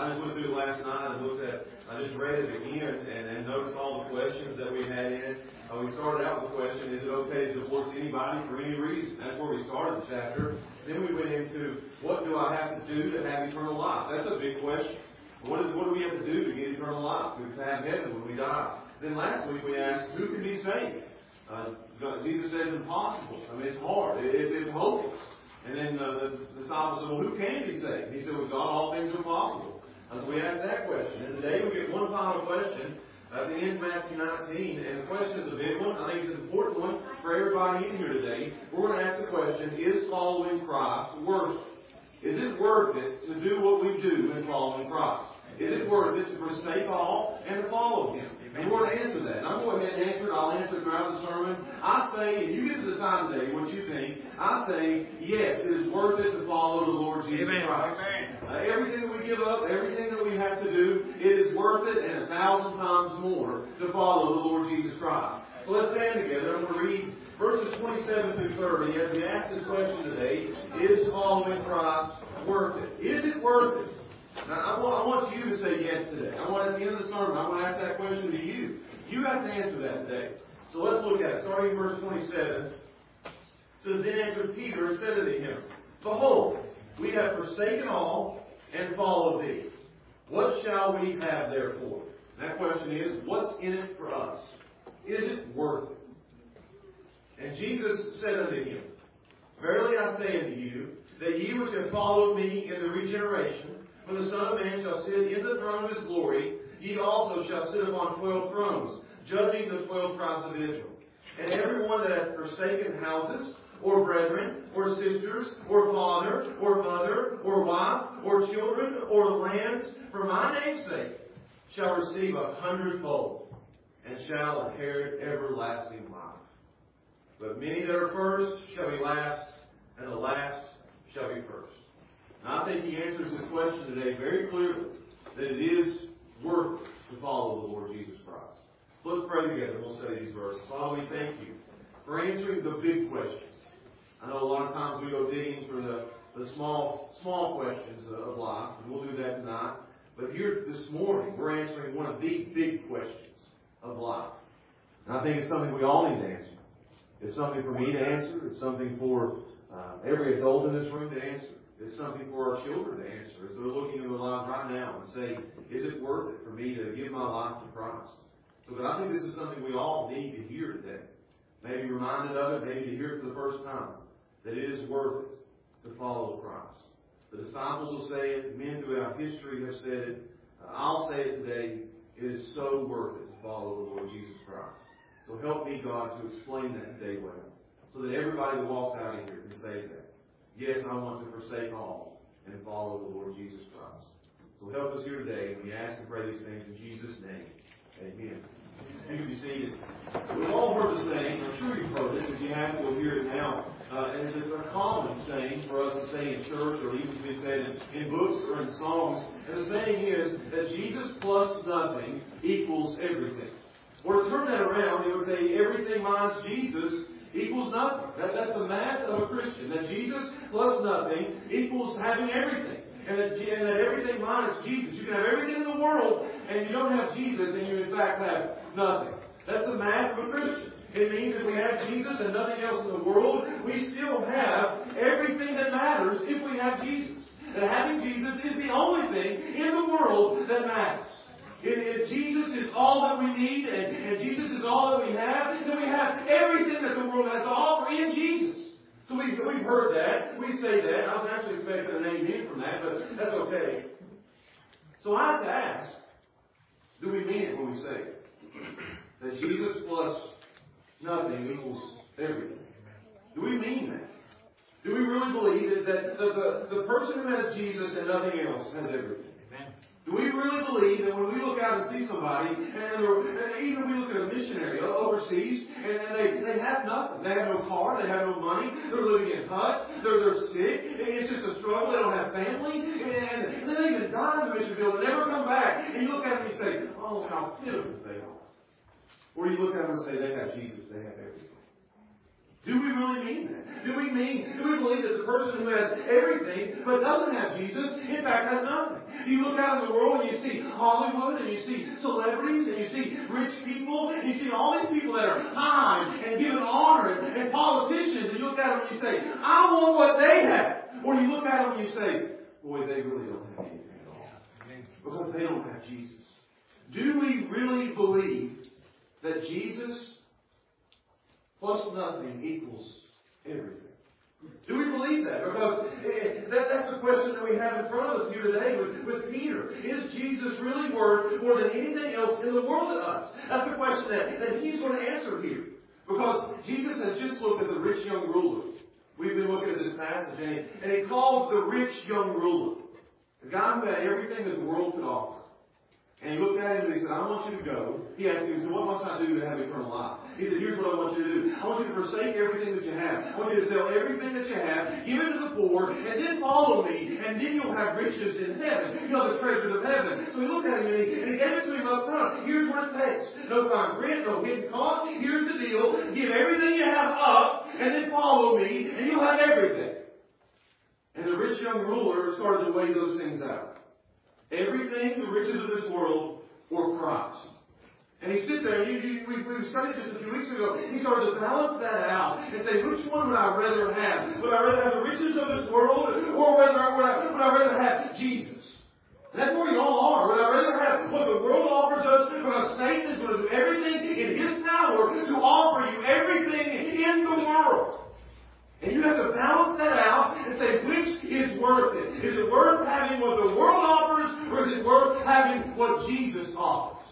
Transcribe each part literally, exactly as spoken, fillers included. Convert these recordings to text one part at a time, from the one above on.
just went through it last night and looked at, I just read it again and, and noticed all the questions that we had in it. Uh, we started out with the question, is it okay to divorce anybody for any reason? That's where we started the chapter. Then we went into, what do I have to do to have eternal life? That's a big question. What, is, what do we have to do to get eternal life, to have heaven when we die? Then last week we asked, who can be saved? Uh, Jesus says impossible. I mean, it's hard. It, it's, it's hopeless. And then uh, the disciples said, well, who can be saved? He said, with God, all things are possible. Uh, so we asked that question. And today we get one final question at the end of Matthew nineteen. And the question is a big one. I think it's an important one for everybody in here today. We're going to ask the question, is following Christ worth it? Is it worth it to do what we do in following Christ? Is it worth it to forsake all and to follow Him? And we're going to answer that. And I'm going to go ahead and answer it. I'll answer it throughout the sermon. I say, and you get to decide today what you think. I say, yes, it is worth it to follow the Lord Jesus Amen. Christ. Amen. Uh, everything that we give up, everything that we have to do, it is worth it and a thousand times more to follow the Lord Jesus Christ. So let's stand together. I'm going to read verses twenty-seven through thirty. As we ask this question today, is following Christ worth it? Is it worth it? Now, I want, I want you to say yes today. I want at the end of the sermon, I want to ask that question to you. You have to answer that today. So let's look at it. Starting in verse twenty-seven. It says, then answered Peter and said unto him, behold, we have forsaken all and followed thee. What shall we have therefore? And that question is, what's in it for us? Is it worth it? And Jesus said unto him, verily I say unto you, that ye which have followed me in the regeneration, when the Son of Man shall sit in the throne of His glory, ye also shall sit upon twelve thrones, judging the twelve tribes of Israel. And every one that hath forsaken houses, or brethren, or sisters, or father, or mother, or wife, or children, or lands, for my name's sake, shall receive a hundredfold, and shall inherit everlasting life. But many that are first shall be last, and the last shall be first. And I think he answers this question today very clearly, that it is worth it to follow the Lord Jesus Christ. So let's pray together and we'll study these verses. Father, we thank you for answering the big questions. I know a lot of times we go digging for the, the small small questions of life, and we'll do that tonight. But here this morning, we're answering one of the big questions of life. And I think it's something we all need to answer. It's something for me to answer. It's something for uh, every adult in this room to answer. It's something for our children to answer as they're looking into their lives right now and say, is it worth it for me to give my life to Christ? So but I think this is something we all need to hear today. Maybe reminded of it, maybe to hear it for the first time, that it is worth it to follow Christ. The disciples will say it, men throughout history have said it. Uh, I'll say it today, it is so worth it to follow the Lord Jesus Christ. So help me, God, to explain that today well, so that everybody that walks out of here can say that. Yes, I want to forsake all and follow the Lord Jesus Christ. So help us here today, and we ask and pray these things in Jesus' name. Amen. You can be seated. We've all heard the saying, I'm sure you've heard it. If you have, you'll hear it now. Uh, and it's a common saying for us to say in church, or even to be said in, in books or in songs. And the saying is that Jesus plus nothing equals everything. Or to turn that around, it would say everything minus Jesus equals nothing. That, that's the math of a Christian. That Jesus plus nothing equals having everything. And that, and that everything minus Jesus. You can have everything in the world, and you don't have Jesus, and you in fact have nothing. That's the math of a Christian. It means if we have Jesus and nothing else in the world, we still have everything that matters if we have Jesus. That having Jesus is the only thing in the world that matters. If, if Jesus is all that we need, and, and Jesus is all that we have, then we have everything that the world has to offer in Jesus. So we, we've heard that. We say that. I was actually expecting an amen from that, but that's okay. So I have to ask, do we mean it when we say it? That Jesus plus nothing equals everything. Do we mean that? Do we really believe that, that the, the, the person who has Jesus and nothing else has everything? Amen. Do we really believe that when we look out and see somebody, and, and even we look at a missionary overseas, and, and they, they have nothing. They have no car, they have no money, they're living in huts, they're, they're sick, it's just a struggle, they don't have family, and, and they even die in the mission field and never come back. And you look at them and you say, oh, how pitiful they are. Or you look at them and say, they have Jesus, they have everything. Do we really mean that? Do we mean, do we believe that the person who has everything but doesn't have Jesus, in fact has nothing. You look out in the world and you see Hollywood and you see celebrities and you see rich people and you see all these people that are high and given honor and, and politicians, and you look at them and you say, I want what they have. Or you look at them and you say, boy, they really don't have anything at all. Because they don't have Jesus. Do we really believe that Jesus plus nothing equals everything? Do we believe that? Because that, that's the question that we have in front of us here today with, with Peter. Is Jesus really worth more than anything else in the world to us? That's the question that, that he's going to answer here. Because Jesus has just looked at the rich young ruler. We've been looking at this passage, and he, and he called the rich young ruler, the guy who had everything that the world could offer. And he looked at him and he said, I want you to go. He asked him, he said, what must I do to have eternal life? He said, here's what I want you to do. I want you to forsake everything that you have. I want you to sell everything that you have, give it to the poor, and then follow me, and then you'll have riches in heaven. You know, the treasures of heaven. So he looked at him and he, and he gave it to him up front. Here's what it takes. No fine print, no hidden cost. Here's the deal. Give everything you have up, and then follow me, and you'll have everything. And the rich young ruler started to weigh those things out. Everything, the riches of this world, or Christ. And he sit there, and you, you, we, we studied this a few weeks ago, he started to balance that out and say, which one would I rather have? Would I rather have the riches of this world, or whether would I, would I rather have Jesus? And that's where we all are. Would I rather have what the world offers us, because Satan is going to do everything in his power to offer you everything in the world. And you have to balance that out and say, which is worth it? Is it worth having what the world offers, or is it worth having what Jesus offers?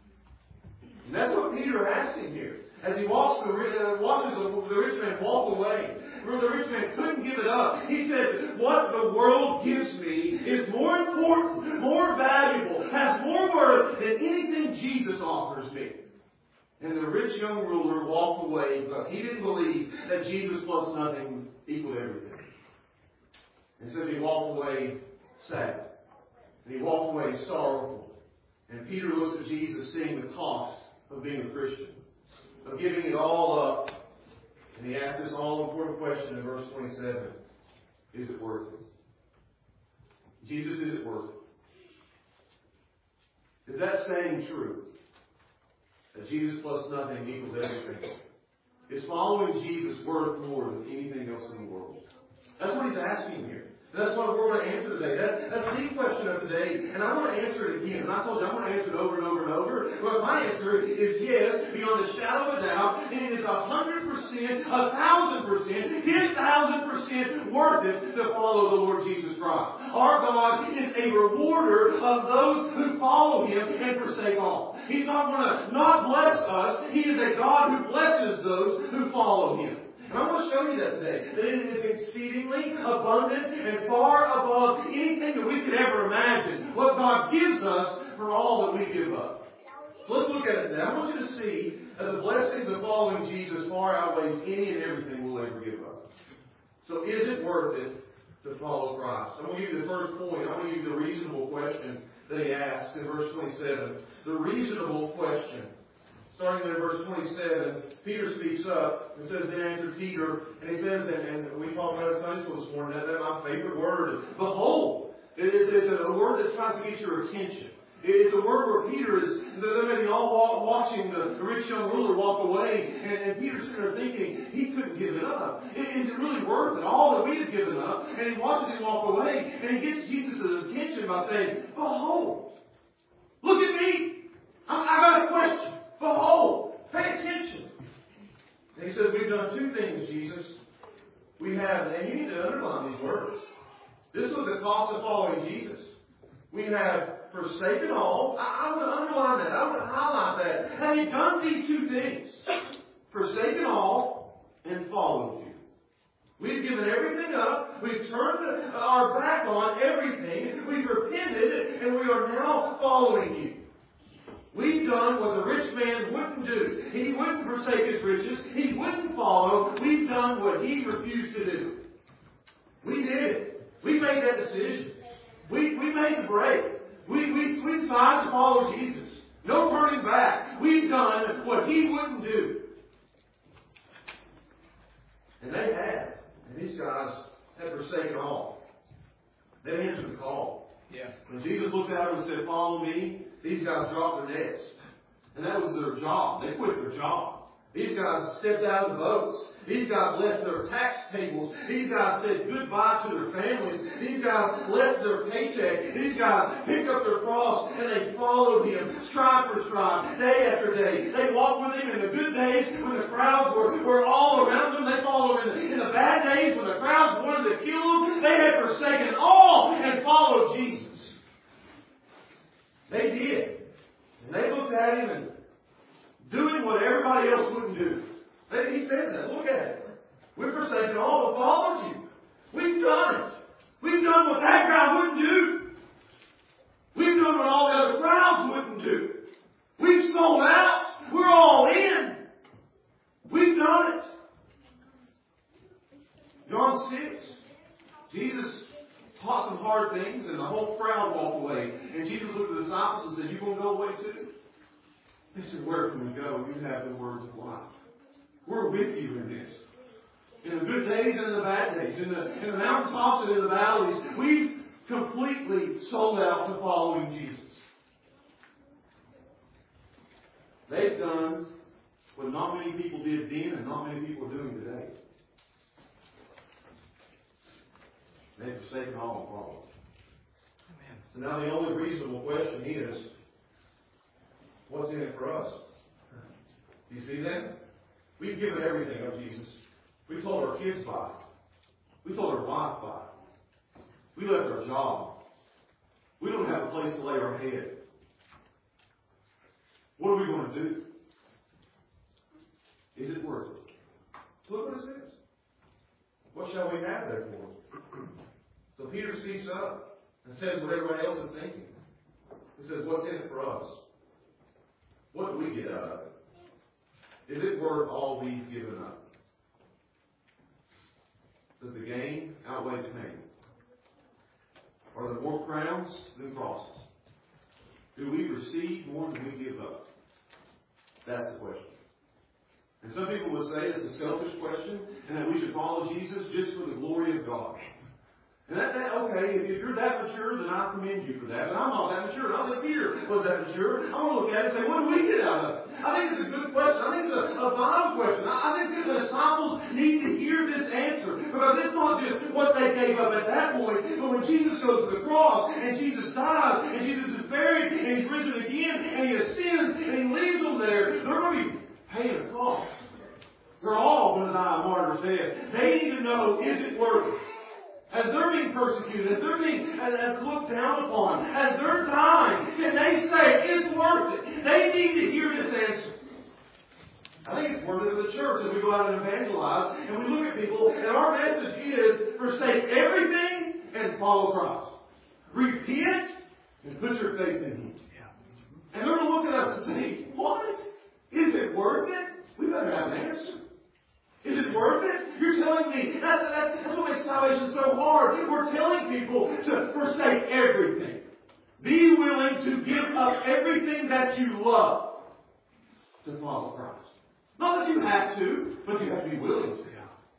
And that's what Peter asked him here. As he walks the, uh, watches the, the rich man walk away. The rich man couldn't give it up. He said, what the world gives me is more important, more valuable, has more worth than anything Jesus offers me. And the rich young ruler walked away because he didn't believe that Jesus plus nothing equaled everything. And it says he walked away sad. And he walked away sorrowful. And Peter looks at Jesus, seeing the cost of being a Christian, of giving it all up. And he asks this all-important question in verse twenty-seven. Is it worth it? Jesus, is it worth it? Is that saying true? That Jesus plus nothing equals everything. Is following Jesus worth more than anything else in the world? That's what he's asking here. And that's what we're going to answer today. That, that's the question of today. And I want to answer it again. And I told you I'm going to answer it over and over and over. Well, my answer is yes, beyond a shadow of a doubt. And it is a hundred percent, a thousand percent, ten thousand percent worth it to follow the Lord Jesus Christ. Our God is a rewarder of those who follow Him and forsake all. He's not going to not bless us. He is a God who blesses those who follow Him. And I want to show you that today. That it is exceedingly abundant and far above anything that we could ever imagine. What God gives us for all that we give up. So let's look at it today. I want you to see that the blessings of following Jesus far outweighs any and everything we'll ever give up. So is it worth it to follow Christ? I'm going to give you the first point. I'm going to give you the reasonable question that he asks in verse twenty-seven. The reasonable question. Starting there in verse twenty-seven, Peter speaks up and says, then answered Peter, and he says, and, and we talked about it in Sunday school this morning, that, that's my favorite word. Behold, it is, it's a word that tries to get your attention. It's a word where Peter is, they're maybe all watching the rich young ruler walk away, and, and Peter's sitting there thinking, he couldn't give it up. Is it really worth it? All that we have given up. And he watches him walk away, and he gets Jesus' attention by saying, behold, look at me. I, I got a question. Behold, pay attention. And he says, we've done two things, Jesus. We have, and you need to underline these words. This was the cost of following Jesus. We have forsaken all. I, I would underline that. I would highlight that. Having done these two things, forsaken all and followed you. We've given everything up. We've turned our back on everything. We've repented, and we are now following you. We've done what the rich man wouldn't do. He wouldn't forsake his riches. He wouldn't follow. We've done what he refused to do. We did it. We made that decision. We, we made the break. We, we, we decided to follow Jesus. No turning back. We've done what he wouldn't do. And they had. And these guys had forsaken all. They answered the call. Yeah. When Jesus looked at them and said, "Follow me," these guys dropped their nets. And that was their job. They quit their job. These guys stepped out of the boats. These guys left their tax tables. These guys said goodbye to their families. These guys left their paycheck. These guys picked up their cross and they followed Him, stride for stride, day after day. They walked with Him in the good days when the crowds were, were all around them. They followed Him in the, in the bad days when the crowds wanted to kill Him. They had forsaken all and followed Jesus. They did. And they looked at Him and doing what everybody else wouldn't do. He says that. Look at it. We've forsaken all and followed You. We've done it. We've done what that guy wouldn't do. We've done what all the other crowds wouldn't do. We've sold out. We're all in. We've done it. John six. Jesus taught some hard things and the whole crowd walked away. And Jesus looked at the disciples and said, "You going to go away too?" They said, "Where can we go? You have the words of life." We're with You in this. In the good days and in the bad days. In the, in the mountaintops and in the valleys. We've completely sold out to following Jesus. They've done what not many people did then and not many people are doing today. They've forsaken all and followed. Amen. So now the only reasonable question is, what's in it for us? Do you see that? We've given everything of Jesus. We told our kids buy it. We told our wife buy it. We left our job. We don't have a place to lay our head. What are we going to do? Is it worth it? Look what it says. What shall we have therefore? So Peter speaks up and says what everybody else is thinking. He says, what's in it for us? What do we get out of it? Is it worth all we've given up? Does the gain outweigh the pain? Are there more crowns than crosses? Do we receive more than we give up? That's the question. And some people would say it's a selfish question and that we should follow Jesus just for the glory of God. And that, that okay, if you're that mature, then I commend you for that. But I'm not that mature. Not that Peter was that mature. I want to look at it and say, what do we get out of it? I think it's a good question. I think it's a, a vital question. I, I think the disciples need to hear this answer. Because it's not just what they gave up at that point. But when Jesus goes to the cross, and Jesus dies, and Jesus is buried, and He's risen again, and He ascends, and He leaves them there, they're going to be paying a cost. They're all going to die a martyr's death. They need to know, is it worth it? As they're being persecuted, as they're being as, as looked down upon, as they're dying, can they say it's worth it? They need to hear this answer. I think it's worth it as a church as we go out and evangelize and we look at people, and our message is forsake everything and follow Christ. Repent and put your faith in Him. And they're going to look at us and say, what? Is it worth it? We better have an answer. Is it worth it? You're telling me. That's, that's, that's what makes salvation so hard. We're telling people to forsake everything. Be willing to give up everything that you love to follow Christ. Not that you have to, but you have to be willing to.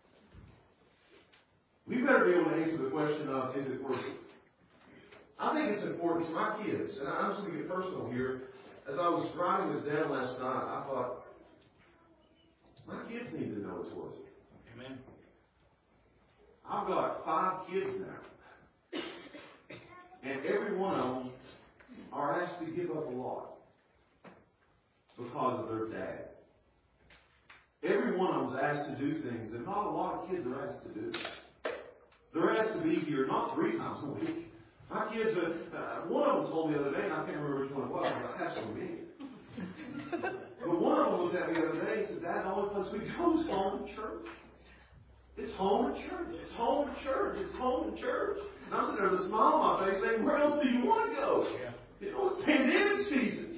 We better be able to answer the question of, is it worth it? I think it's important to my kids, and I'm just going to get personal here. As I was writing this down last night, I thought, my kids need to know it's worth it. Amen. I've got five kids now. And every one of them are asked to give up a lot because of their dad. Every one of them is asked to do things that not a lot of kids are asked to do. They're asked to be here not three times a week. My kids, uh, uh, one of them told me the other day, and I can't remember which one it was, but I have so many. But one of them looked at me the other day and said, Dad, the only place we go is home and church. It's home and church. It's home and church. It's home and church. And I'm sitting there with a smile on my face saying, where else do you want to go? Yeah. You know, it's pandemic season.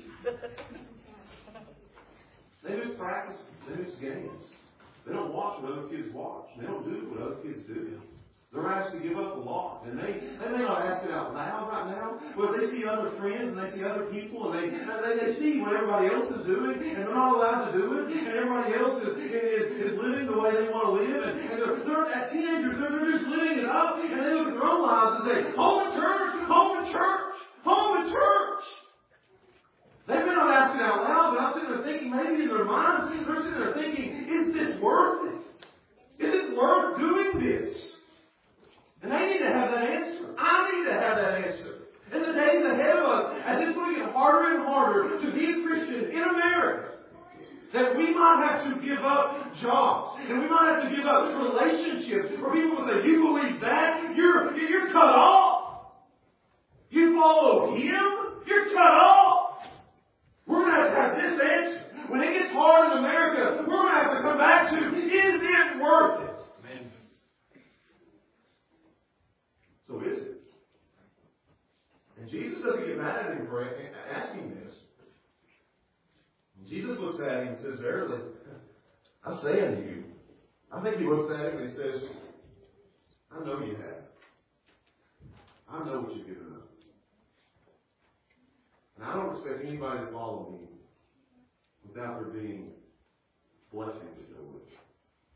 They miss practice. They miss games. They don't watch what other kids watch. They don't do what other kids do. They're asked to give up a lot. And they, they may not ask it out loud right now, but they see other friends and they see other people and they, they, they see what everybody else is doing and they're not allowed to do it. And everybody else is, is, is living the way they want to live. And, and they're, they're at teenagers, they're, they're just living it up. And they look at their own lives and say, home and church, home and church. thinking, maybe in their minds, they're sitting there thinking, is this worth it? Is it worth doing this? And they need to have that answer. I need to have that answer. In the days ahead of us, as it's going to get harder and harder to be a Christian in America, that we might have to give up jobs, and we might have to give up relationships, where people will say, you believe that? You're, you're cut off. You follow Him? You're cut off. We're going to have to have this answer. When it gets hard in America, we're going to have to come back to, is it worth it? Amen. So is it? And Jesus doesn't get mad at him for asking this. Jesus looks at him and says, verily, I'm saying to you. I think he looks at him and he says, I know you have. I know what you've given up. And I don't expect anybody to follow me without there being blessings that go with it.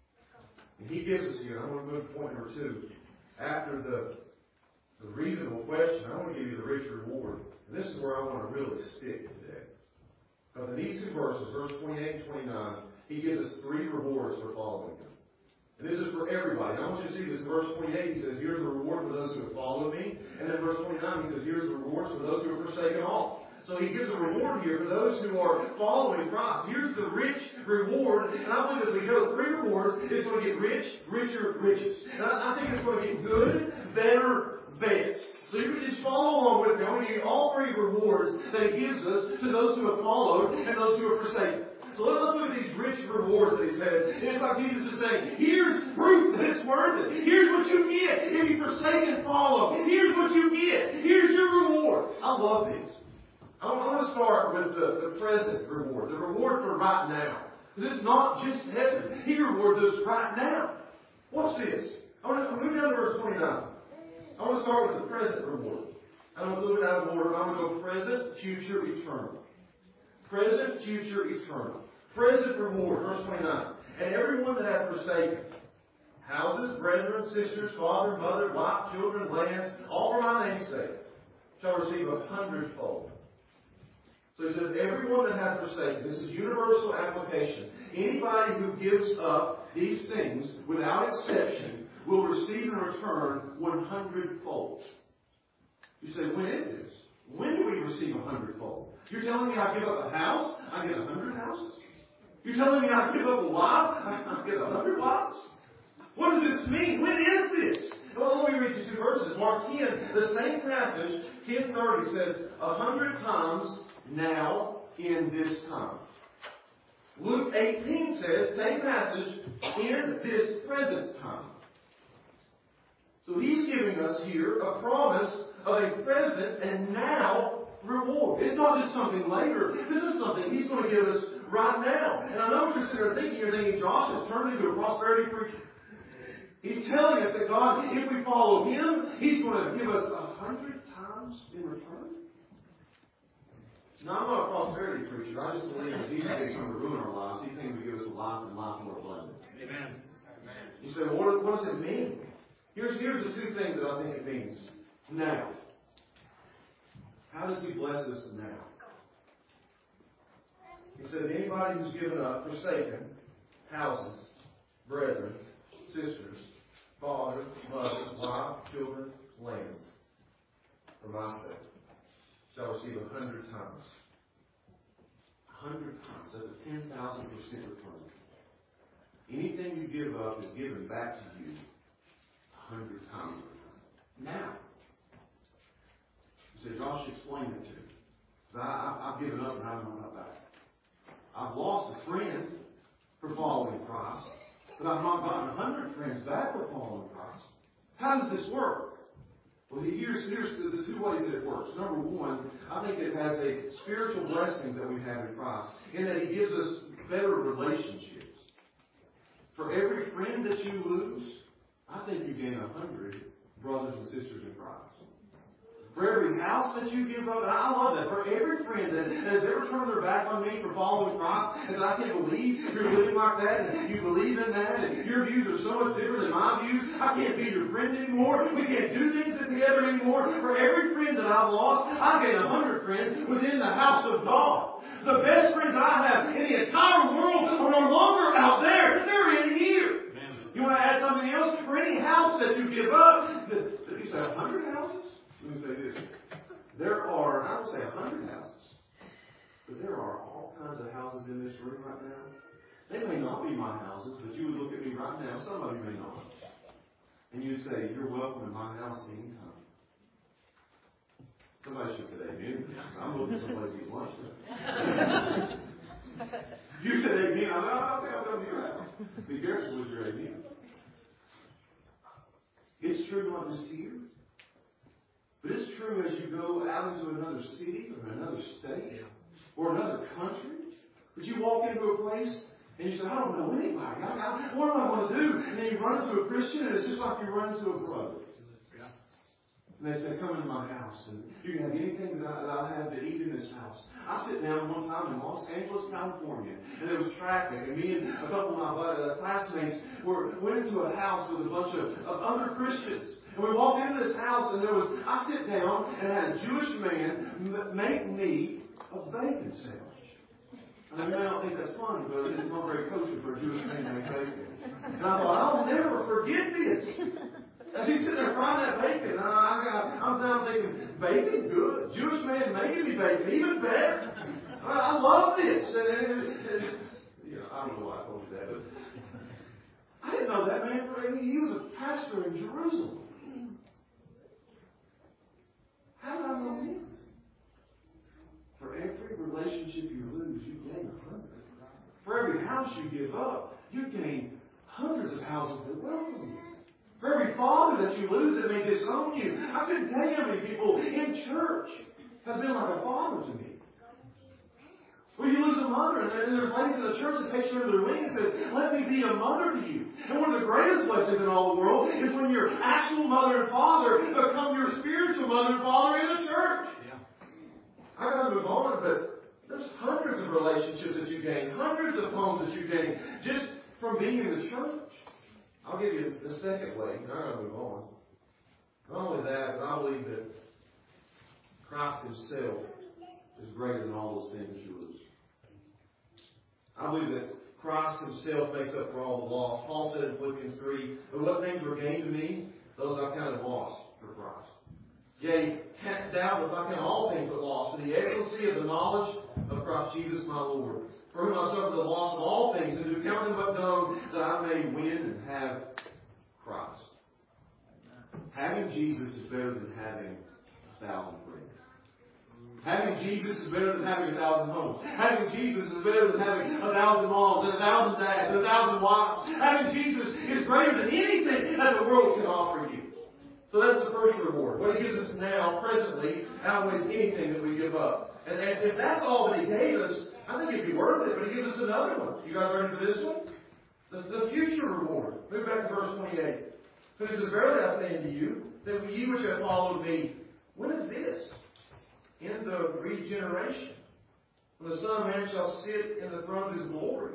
And he gives us here, I'm going to move to point number two. After the, the reasonable question, I want to give you the rich reward. And this is where I want to really stick today. Because in these two verses, verse twenty-eight and twenty-nine, he gives us three rewards for following him. And this is for everybody. And I want you to see this. In verse twenty-eight, he says, here's the reward for those who have followed me. And then verse twenty-nine, he says, here's the rewards for those who have forsaken all. So he gives a reward here for those who are following Christ. Here's the rich reward. And I believe as we go three rewards, it's going to get rich, richer, riches. And I, I think it's going to get good, better, best. So you can just follow along with me. I'm going to give you all three rewards that he gives us to those who have followed and those who have forsaken. So let's look at these rich rewards that he says. And it's like Jesus is saying, here's proof that it's worth it. Here's what you get if you forsake and follow. Here's what you get. Here's your reward. I love this. I want to start with the, the present reward, the reward for right now. Because it's not just heaven. He rewards us right now. Watch this. I want to move down to verse twenty-nine. I want to start with the present reward. I don't want to look out of order. I'm going to go present, future, eternal. Present, future, eternal. Present reward, verse twenty-nine. And everyone that hath forsaken houses, brethren, sisters, father, mother, wife, children, lands, all for my name's sake, shall receive a hundredfold. So he says, everyone that hath forsaken. This is universal application. Anybody who gives up these things without exception will receive in return one hundredfold. You say, when is this? When do we receive a hundredfold? You're telling me I give up a house, I get a hundred houses? You're telling me I give up a wife, I get a hundred wives? What does this mean? When is this? Well, let me read you two verses. Mark ten, the same passage, ten thirty says, a hundred times now in this time. Luke eighteen says, same passage, in this present time. So he's giving us here a promise of a present and now reward. It's not just something later. This is something he's going to give us right now. And I know what you're sitting there thinking. You're thinking, Josh has turned into a prosperity preacher. He's telling us that God, if we follow Him, He's going to give us a hundred times in return. Now, I'm not a prosperity preacher. I just believe that Jesus didn't come to ruin our lives. He came to give us a life and life more abundant. Amen. Amen. You say, well, what, what does it mean? Here's, here's the two things that I think it means. Now. How does He bless us now? He says, anybody who's given up, forsaken, houses, brethren, sisters, father, mother, wife, children, lands, for my sake, shall receive a hundred times. A hundred times. That's a ten thousand percent return. Anything you give up is given back to you a hundred times return. Now. You say, Josh, explain it to me. Because I, I, I've given up and I don't know about that. I've lost a friend for following Christ, but I've not gotten a hundred friends back for following Christ. How does this work? Well, here's, here's the, the two ways that it works. Number one, I think it has a spiritual blessing that we have in Christ, in that He gives us better relationships. For every friend that you lose, I think you gain a hundred brothers and sisters in Christ. For every house that you give up, I love that. For every friend that has ever turned their back on me for following Christ, and said, I can't believe you're living like that, and you believe in that, and your views are so much different than my views. I can't be your friend anymore. We can't do things together anymore. For every friend that I've lost, I've gained a hundred friends within the house of God. The best friends I have in the entire world are no longer out there. They're in here. Amen. You want to add something else? For any house that you give up, the, the, you say a hundred houses? Let me say this. There are, I don't say a hundred houses, but there are all kinds of houses in this room right now. They may not be my houses, but you would look at me right now, somebody may not. And you'd say, you're welcome in my house anytime. Somebody should say amen. I'm looking for someplace to eat lunch. You said amen. I'm like, oh, okay, I'll come to your house. Be careful with your amen. It's true not just here. But it's true as you go out into another city or another state or another country. But you walk into a place and you say, I don't know anybody. I, I, what am I going to do? And then you run into a Christian and it's just like you run into a brother. And they say, come into my house and you can have anything that I, that I have to eat in this house. I sit down one time in Los Angeles, California, and there was traffic, and me and a couple of my uh, classmates were, went into a house with a bunch of, of other Christians. And we walked into this house, and there was, I sit down and had a Jewish man m- make me a bacon sandwich. And I mean, I don't think that's funny, but it's not very kosher for a Jewish man to make bacon. And I thought, I'll never forget this. As he's sitting there frying that bacon, and I, I, I'm down thinking, bacon? Good. Jewish man making me bacon, even better. I, I love this. And, and, and, and, you know, I don't know why I told you that, but I didn't know that man. He was a pastor in Jerusalem. How did I know him? For every relationship you lose, you gain a hundred. For every house you give up, you gain hundreds of houses that welcome you. For every father that you lose that may disown you, I couldn't tell you how many people in church has been like a father to me. Or you lose a mother, and there's ladies in the church that takes you under their wing and says, let me be a mother to you. And one of the greatest blessings in all the world is when your actual mother and father become your spiritual mother and father in the church. Yeah. I got to move on, but there's hundreds of relationships that you gain, hundreds of homes that you gain just from being in the church. I'll give you the second way. I got to move on. Not only that, but I believe that Christ Himself is greater than all those things that you lose. I believe that Christ Himself makes up for all the loss. Paul said in Philippians three, but what things were gained to me, those I counted lost for Christ. Yea, doubtless I count all things but loss for the excellency of the knowledge of Christ Jesus my Lord, for whom I suffered the loss of all things, and to count them but dung, that I may win and have Christ. Having Jesus is better than having a thousand friends. Having Jesus is better than having a thousand homes. Having Jesus is better than having a thousand moms and a thousand dads and a thousand wives. Having Jesus is greater than anything that the world can offer you. So that's the first reward. What He gives us now, presently, outweighs anything that we give up. And if that's all that He gave us, I think it'd be worth it. But He gives us another one. You guys ready for this one? The, the future reward. Move back to verse twenty-eight. For this is verily I say unto you, that ye which have followed me, when is this? In the regeneration, when the Son of Man shall sit in the throne of His glory.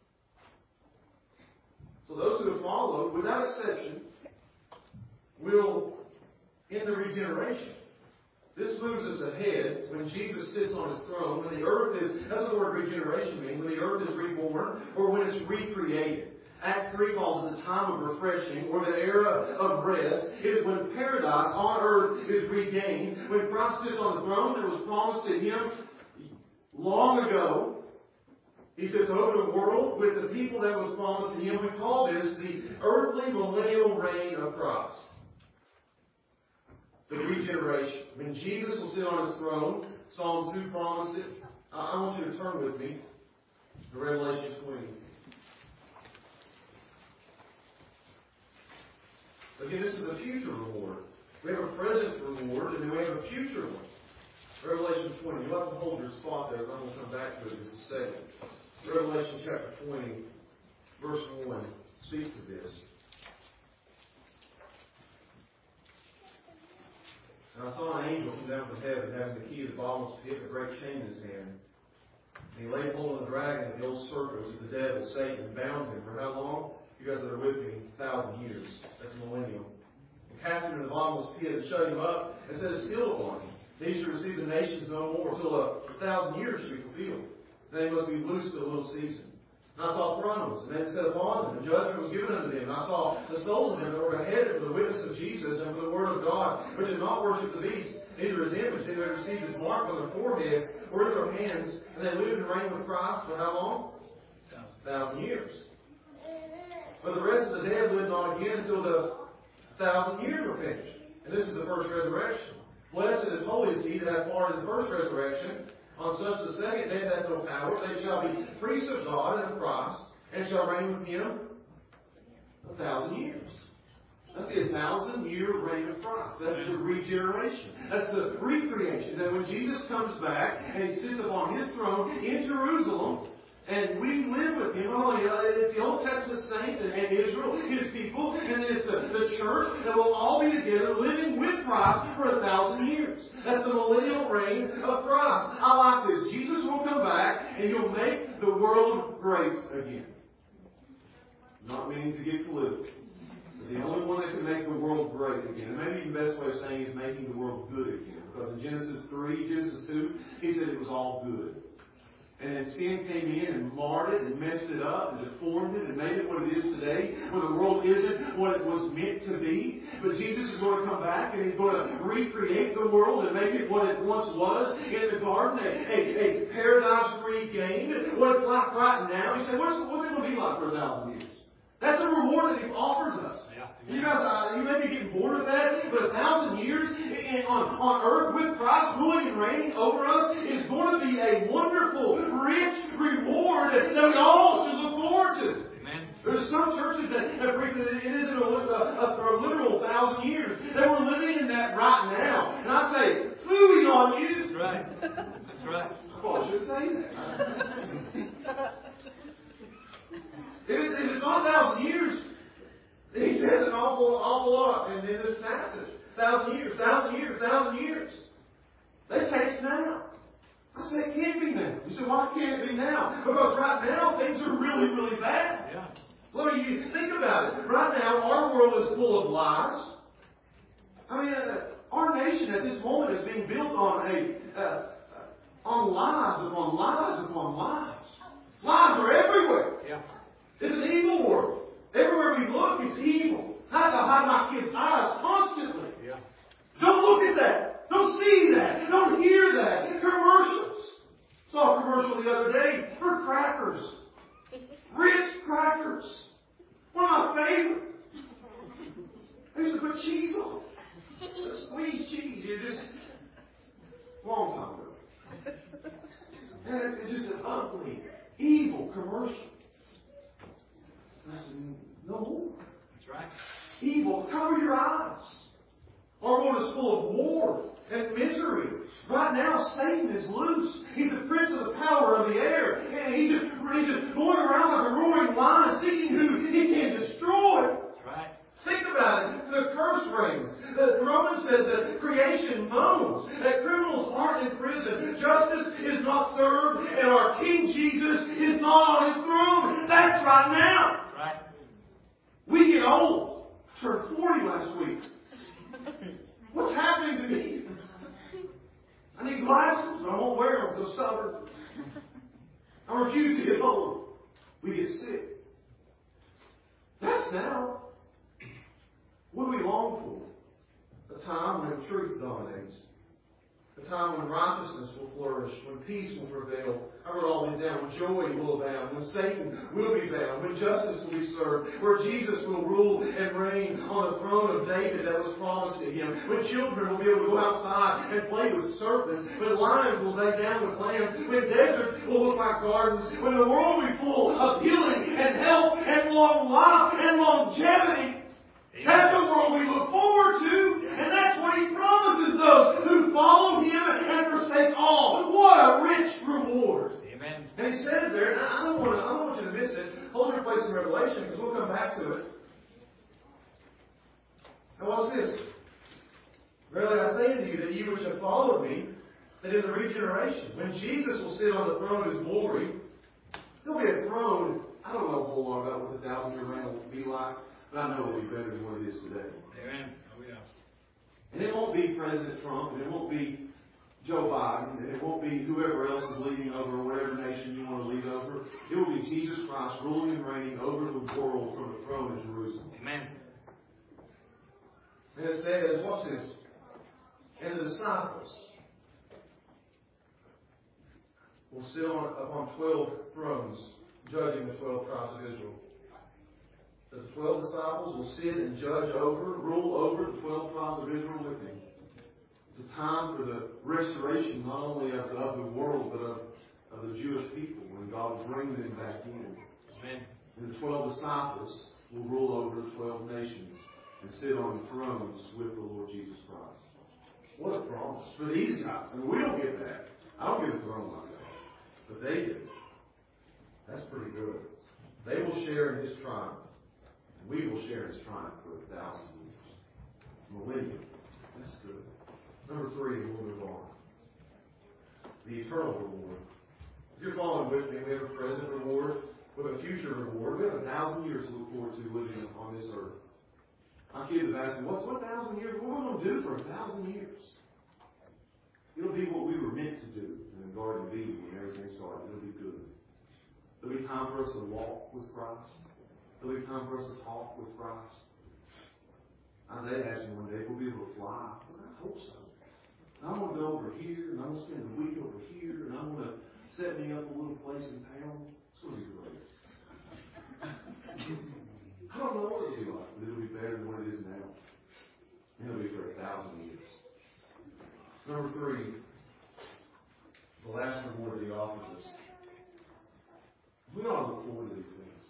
So those who have followed, without exception, will, in the regeneration. This moves us ahead when Jesus sits on His throne, when the earth is, that's what the word regeneration means, when the earth is reborn, or when it's recreated. Acts three calls it the time of refreshing, or the era of rest. It is when paradise on earth is regained. When Christ sits on the throne, it was promised to Him long ago. He sits over the world with the people that was promised to Him. We call this the earthly millennial reign of Christ. The regeneration. When Jesus will sit on His throne, Psalm two promised it. I want you to turn with me to Revelation twenty. Again, this is a future reward. We have a present reward, and then we have a future one. Revelation twenty. You'll have to hold your spot there, I'm going to come back to it in just a second. Revelation chapter twenty, verse one, speaks of this. And I saw an angel come down from heaven, having the key of the bottomless pit and a great chain in his hand. And he laid hold of the dragon, the old serpent, which is the devil, Satan, and bound him for how long? You guys that are with me, a thousand years. That's a millennium. And cast him in the bottomless pit and shut him up, and set a seal upon him. He should receive the nations no more until a thousand years should be fulfilled. Then he must be loosed for a little season. And I saw thrones, and men sat upon them, and judgment was given unto them. And I saw the souls of them that were beheaded for the witness of Jesus and for the word of God, which did not worship the beast, neither his image, neither had received his mark on their foreheads or in their hands. And they lived and reigned with Christ for how long? A thousand years. But the rest of the dead lived not again until the thousand years were finished. And this is the first resurrection. Blessed and holy is he that hath part in the first resurrection. On such the second day hath no power. They shall be priests of God and of Christ, and shall reign with him a thousand years. That's the thousand year reign of Christ. That's the regeneration. That's the recreation. That when Jesus comes back and he sits upon his throne in Jerusalem, and we live with him. Oh, it's the Old Testament saints and, and Israel, his people, and then it's the, the church that will all be together living with Christ for a thousand years. That's the millennial reign of Christ. I like this. Jesus will come back and he'll make the world great again. Not meaning to get political. But the only one that can make the world great again. And maybe the best way of saying is making the world good again. Because in Genesis three, Genesis two, he said it was all good. And then sin came in and marred it and messed it up and deformed it and made it what it is today, where the world isn't what it was meant to be. But Jesus is going to come back and he's going to recreate the world and make it what it once was in the garden, a, a, a paradise regained, what it's like right now. You say, what's, what's it going to be like for a thousand years? That's a reward that he offers us. Yeah. You guys, uh, you may be getting bored with that, but a thousand years in, on, on earth with Christ ruling and reigning over us is going to be a wonderful, rich reward that we all should look forward to. Amen. There's some churches that, that preach that it isn't a, a, a literal thousand years. That we're living in that right now. And I say, fooey on you. That's right. That's right. Well, I should say that. If it's, if it's not a thousand years, he says an awful, awful lot in, in this passage. Thousand years, thousand years, thousand years. They say it's now. I say it can't be now. You say, why can't it be now? Because right now things are really, really bad. Yeah. Let me you think about it. Right now our world is full of lies. I mean, uh, our nation at this moment is being built on a uh, on lies upon lies upon lies. Lies are everywhere. Yeah. It's an evil world. Everywhere we look, it's evil. I have to hide my kids' eyes constantly. Yeah. Don't look at that. Don't see that. Don't hear that. Commercials. Saw a commercial the other day for crackers. Ritz crackers. One of my favorites. I used to put cheese on it. Squeeze cheese. You just long time ago. And it's just an ugly, evil commercial. I said, no more. That's right. Evil, cover your eyes. Our world is full of war and misery. Right now, Satan is loose. He's the prince of the power of the air. And he's just, he's just going around like a roaring lion, seeking who he can destroy. That's right. Think about it. The curse reigns. The Romans says that creation moans. That criminals aren't in prison. Justice is not served. And our King Jesus is not on his throne. That's right now. We get old. I turned forty last week. What's happening to me? I need glasses, but I won't wear them because I'm stubborn. I refuse to get old. We get sick. That's now. What do we long for? A time when truth dominates. A time when righteousness will flourish, when peace will prevail. I wrote all these down. When joy will abound, when Satan will be bound, when justice will be served, where Jesus will rule and reign on the throne of David that was promised to him, when children will be able to go outside and play with serpents, when lions will lay down with lambs, when deserts will look like gardens, when the world will be full of healing and health and long life and longevity. That's the world we look forward to, and that's what he promises those who follow him and forsake all. What a rich reward! Amen. And he says there, and I don't want to, I don't want you to miss it. Hold your place in Revelation because we'll come back to it. And what's this? Verily I say unto you that ye which have followed me, that in the regeneration, when Jesus will sit on the throne of His glory, He'll be a throne. I don't know a whole lot about what the thousand year reign will be like, but I know it'll be better than what it is today. Amen. Oh, yeah. And it won't be President Trump, and it won't be Joe Biden, and it won't be whoever else is leading over whatever nation you want to lead over. It will be Jesus Christ ruling and reigning over the world from the throne of Jerusalem. Amen. And it says, watch this, and the disciples will sit on, upon twelve thrones, judging the twelve tribes of Israel. The twelve disciples will sit and judge over, rule over the twelve tribes of Israel with Him. It's a time for the restoration not only of the, of the world, but of, of the Jewish people, when God will bring them back in. Amen. And the twelve disciples will rule over the twelve nations and sit on the thrones with the Lord Jesus Christ. What a promise for these guys. I mean, we don't get that. I don't get a throne like that. But they do. That's pretty good. They will share in His triumph. And we will share in His triumph for a thousand years. Millennium. That's good. Number three, and we'll move on. The eternal reward. If you're following with me, we have a present reward with a future reward. We have a thousand years to look forward to living on this earth. My kids have asked me, what's one thousand years? What are we going to do for a thousand years? It'll be what we were meant to do in the Garden of Eden when everything started. It'll be good. There'll be time for us to walk with Christ. There'll be time for us to talk with Christ. Isaiah asked me one day, we'll be able to fly. I said, I hope so. I'm going to go over here, and I'm going to spend a week over here, and I'm going to set me up a little place in town. It's going to be great. I don't know what it'll be like, but it'll be better than what it is now. And it'll be for a thousand years. Number three, the last reward that He offers us. We ought to look forward to these things.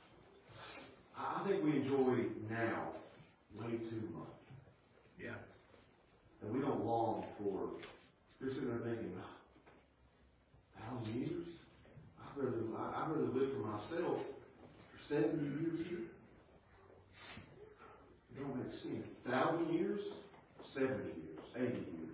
I think we enjoy now way too much. Yeah. And we don't long for, you're sitting there thinking, a thousand years? I'd rather, I'd rather live for myself for seventy years here. It don't make sense. A thousand years, seventy years, eighty years.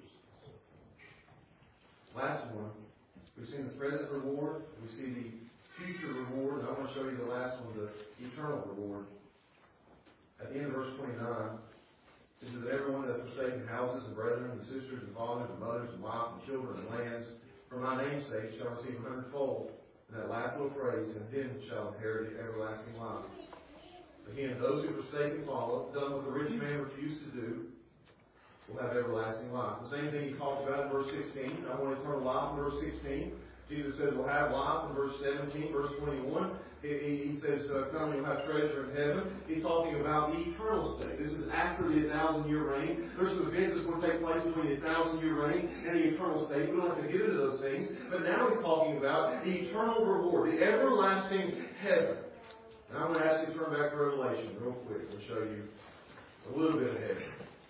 Last one, we've seen the present reward, we see the future reward, and I want to show you the last one, the eternal reward. At the end of verse twenty-nine, it says that everyone that has forsaken houses and brethren and sisters and fathers and mothers and wives and children and lands for my name's sake shall receive a hundredfold. And that last little phrase, and then shall inherit the everlasting life. Again, those who forsake and follow, done what the rich man refused to do, will have everlasting life. The same thing He talked about in verse sixteen. I want eternal life in verse sixteen. Jesus says we'll have life in verse seventeen, verse twenty-one. He, he says, uh, come and you'll have treasure in heaven. He's talking about the eternal state. This is after the thousand year reign. There's some events that's going to take place between the thousand year reign and the eternal state. We don't have to get into those things. But now He's talking about the eternal reward, the everlasting heaven. And I'm going to ask you to turn back to Revelation real quick and show you a little bit of heaven.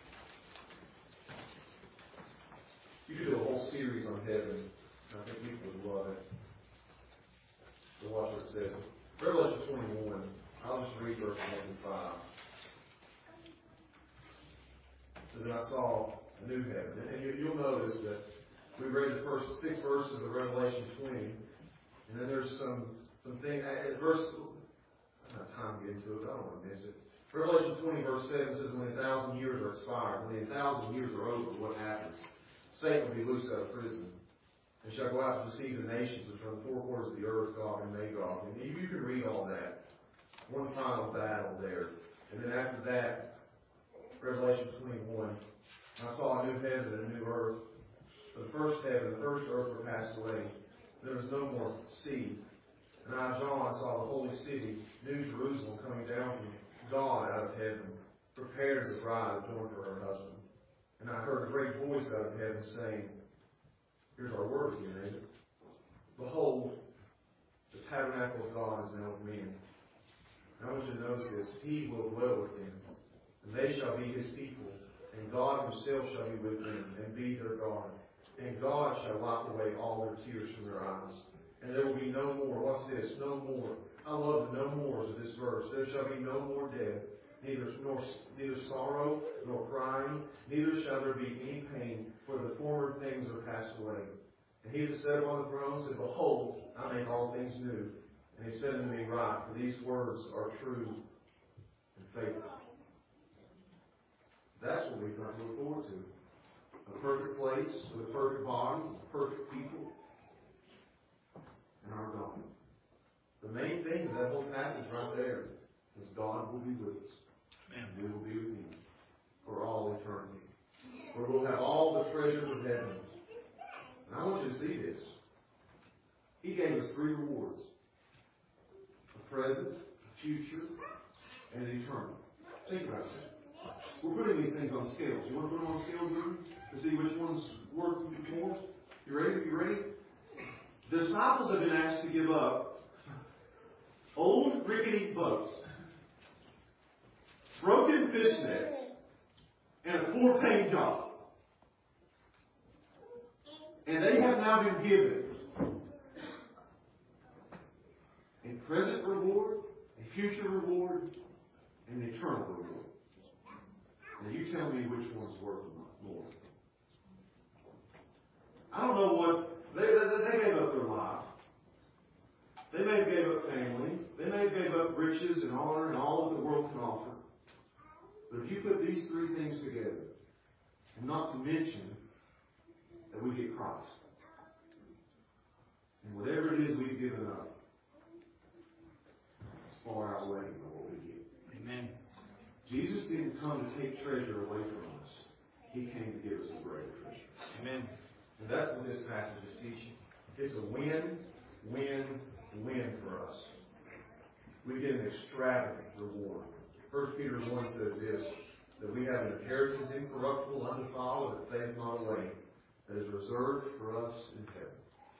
You could do a whole series on heaven. I think people would love it. So watch what it says. Revelation twenty-one. I'll just read verse one and five. It says, and I saw a new heaven. And you, you'll notice that we read the first six verses of Revelation twenty. And then there's some, some thing. At verse, I don't have time to get into it, but I don't want to miss it. Revelation twenty, verse seven says, when a thousand years are expired, when a thousand years are over, what happens? Satan will be loosed out of prison, and shall go out to deceive the nations which are in the four corners of the earth, Gog and Magog. And you can read all that. One final battle there. And then after that, Revelation twenty-one, I saw a new heaven and a new earth. For the first heaven and the first earth were passed away. There was no more sea. And I, John, saw the holy city, New Jerusalem, coming down from God out of heaven, prepared as a bride adorned for her husband. And I heard a great voice out of heaven saying, here's our word again, isn't it? Behold, the tabernacle of God is now with men. And I want you to notice this. He will dwell with them, and they shall be His people, and God Himself shall be with them, and be their God. And God shall wipe away all their tears from their eyes. And there will be no more, what's this? No more. I love the no mores of this verse. There shall be no more death, neither, nor, neither sorrow nor crying, neither shall there be any pain, for the former things are passed away. And he that sat upon the throne said, Behold, I make all things new. And he said unto me, Write, for these words are true and faithful. That's what we've got to look forward to. A perfect place with a perfect body, perfect people, and our God. The main thing of that whole passage right there is God will be with us. And we will be with Him for all eternity. Where we'll have all the treasures of heaven. And I want you to see this. He gave us three rewards. A present, a future, and an eternal. Think about that. We're putting these things on scales. You want to put them on scales with me? To see which one's worth more? You ready? You ready? The disciples have been asked to give up old rickety boats, broken fish nets, and a four-paying job. And they have now been given a present reward, a future reward, and an eternal reward. Now you tell me which one's worth more. I don't know what, they, they, they gave up their life. They may have gave up family. They may have gave up riches and honor and all that the world can offer. But if you put these three things together, and not to mention that we get Christ, and whatever it is we've given up, it's far outweighing what we get. Amen. Jesus didn't come to take treasure away from us. He came to give us a greater treasure. Amen. And that's what this passage is teaching. It's a win, win, win for us. We get an extravagant reward. First Peter one says this, that we have an inheritance incorruptible, undefiled, that fadeth not away, that is reserved for us in heaven.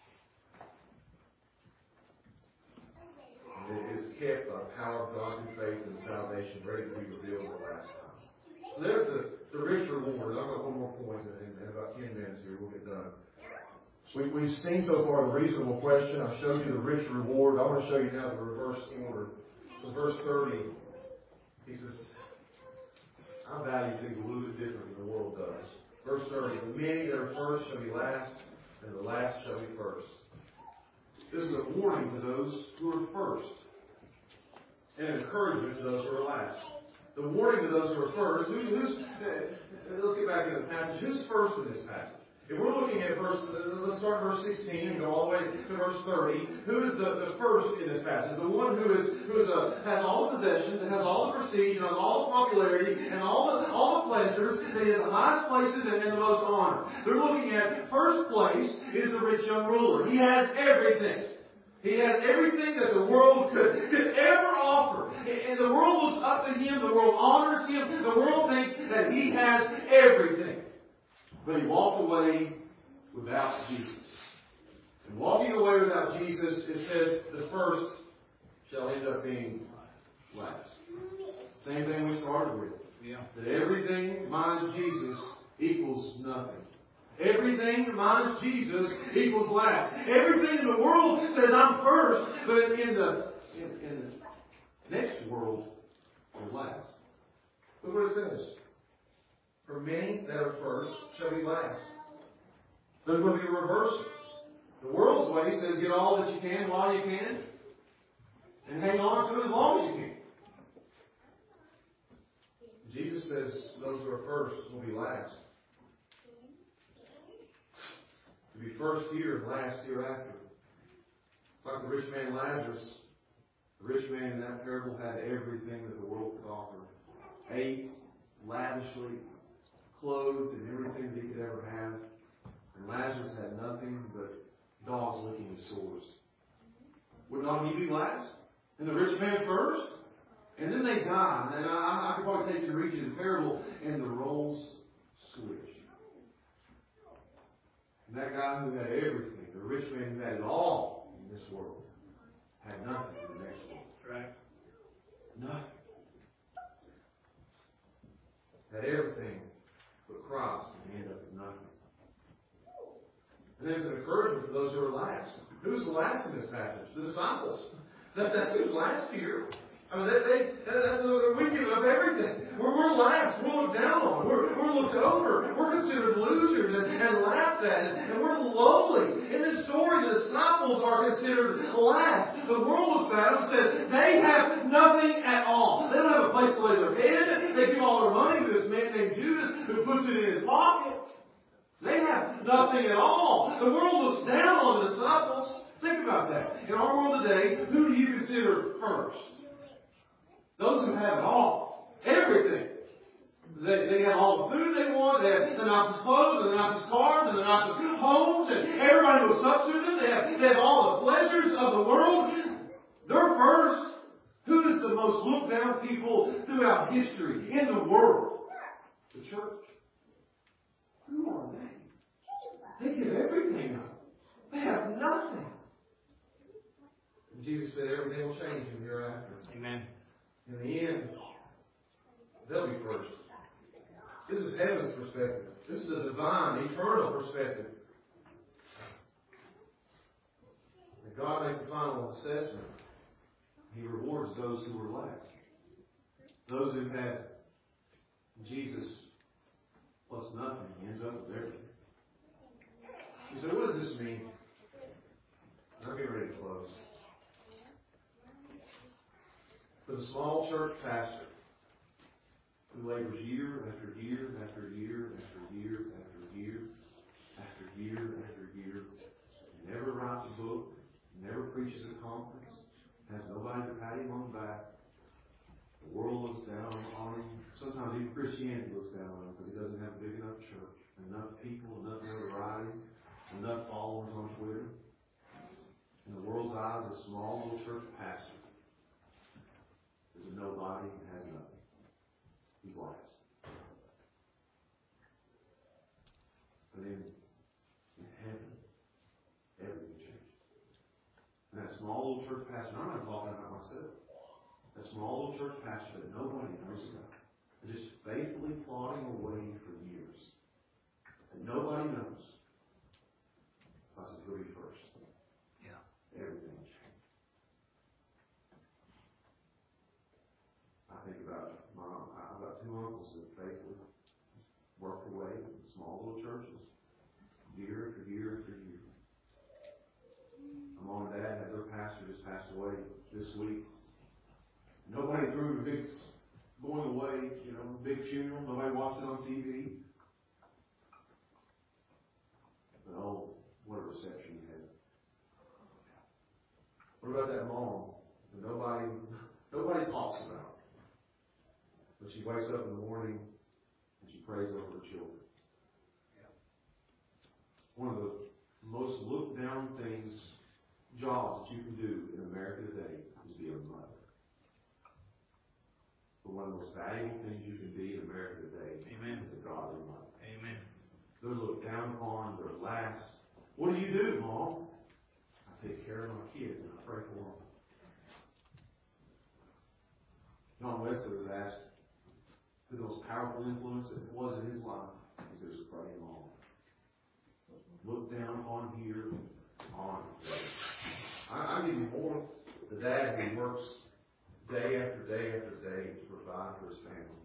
And it is kept by the power of God through faith and salvation, ready to be revealed at the last time. So there's the, the rich reward. I've got one more point in, in about ten minutes here. We'll get done. We, we've seen so far the reasonable question. I've showed you the rich reward. I want to show you now the reverse order. So verse thirty, he says, I value things a little bit different than the world does. Verse thirty, the many that are first shall be last, and the last shall be first. This is a warning to those who are first, and an encouragement to those who are last. The warning to those who are first, who, who's, uh, let's get back to the passage. Who's first in this passage? If we're looking at verse, uh, let's start verse sixteen and go all the way to verse thirty. Who is the, the first in this passage? The one who is who is a, has all the possessions and has all the prestige and has all the popularity and all the all the pleasures, and he has the highest places and, and the most honor. They're looking at first place is the rich young ruler. He has everything. He has everything that the world could, could ever offer. And the world looks up to him. The world honors him. The world thinks that he has everything. But he walked away without Jesus. And walking away without Jesus, it says the first shall end up being last. Same thing we started with. Yeah. That everything minus Jesus equals nothing. Everything minus Jesus equals last. Everything in the world says I'm first, but in the in, in the next world, I'm last. Look what it says. For many that are first shall be last. There's going to be a reversal. The world's way says get all that you can while you can, and hang on to it as long as you can. Jesus says those who are first will be last. To be first here and last hereafter. Like the rich man Lazarus. The rich man in that parable had everything that the world could offer. Ate lavishly, clothed in everything that he could ever have. And Lazarus had nothing but dogs licking his sores. Would not he be last? And the rich man first? And then they die. And I, I could probably take you to read you the parable, and the roles switch. And that guy who had everything, the rich man who had it all in this world, had nothing in the next world. Right. Nothing. Had everything but Christ, and he ended up with nothing. And there's an encouragement for those who are last. Who's last in this passage? The disciples. That, that's who's last here. I mean, they, they, that's, we give up everything. We're, we're laughed. We're looked down on. We're, we're looked over. We're considered losers and, and laughed at. And, and we're lowly. In this story, the disciples are considered last. The world looks at them and says, they have nothing at all. They don't have a place to lay their head. They give all their money to this man named Judas who puts it in his pocket. They have nothing at all. The world looks down on the disciples. Think about that. In our world today, who do you consider first? Those who have it all. Everything. They, they have all the food they want. They have the nicest clothes, and the nicest cars, and the nicest homes, and everybody looks up to them. They have, they have all the pleasures of the world. They're first. Who is the most looked down people throughout history in the world? The church. Who are they? They give everything up. They have nothing. And Jesus said everything will change from hereafter. Amen. In the end, they'll be first. This is heaven's perspective. This is a divine, eternal perspective. When God makes the final assessment, He rewards those who were last. Those who had Jesus plus nothing, He ends up with everything. You say, what does this mean? I'll get ready to close. For the small church pastor who labors year after year after year after year after year after year after year, never writes a book, never preaches at a conference, has nobody to pat him on the back. The world looks down on him. Sometimes even Christianity looks down on him because he doesn't have a big enough church, enough people, enough notoriety, enough followers on Twitter. In the world's eyes, a small little church pastor is a nobody and has nothing. He's last. But in, in heaven, everything changes. And that small little church pastor, I'm not talking about myself. That small little church pastor that nobody knows about, is just faithfully plodding away for years. And nobody knows. I says, he'll be first. Yeah. Everything will change. I think about my, I've got two uncles that faithfully worked away in small little churches, year after year after year. My mom and dad had their pastor just passed away this week. Nobody threw a big going away, you know, big funeral. Nobody watched it on T V. But oh, what a reception you had. What about that mom that nobody, nobody talks about? But she wakes up in the morning and she prays over her children. One of the most looked down things, jobs that you can do in America today is be a mother. But one of the most valuable things you can be in America today Amen. is a godly mother. Amen. They're looked down upon, they're last. What do you do, Mom? I take care of my kids and I pray for them. John Wesley was asked who the most powerful influence that was in his life. He says, pray Mom. Look down upon here, on I, I give you more the dad who works day after day after day to provide for his family.